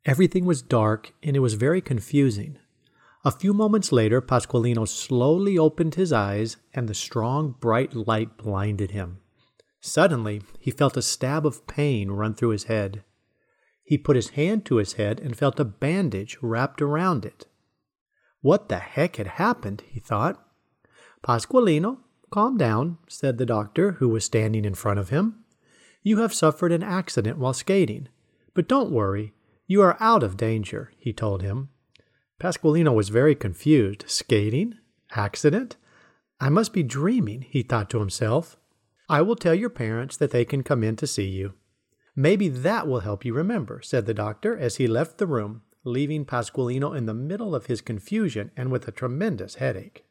Everything was dark, and it was very confusing. A few moments later, Pasqualino slowly opened his eyes, and the strong, bright light blinded him. Suddenly, he felt a stab of pain run through his head. He put his hand to his head and felt a bandage wrapped around it. What the heck had happened, he thought. Pasqualino, calm down, said the doctor, who was standing in front of him. You have suffered an accident while skating, but don't worry, you are out of danger, he told him. Pasqualino was very confused. Skating? Accident? I must be dreaming, he thought to himself. I will tell your parents that they can come in to see you. Maybe that will help you remember, said the doctor as he left the room, leaving Pasqualino in the middle of his confusion and with a tremendous headache.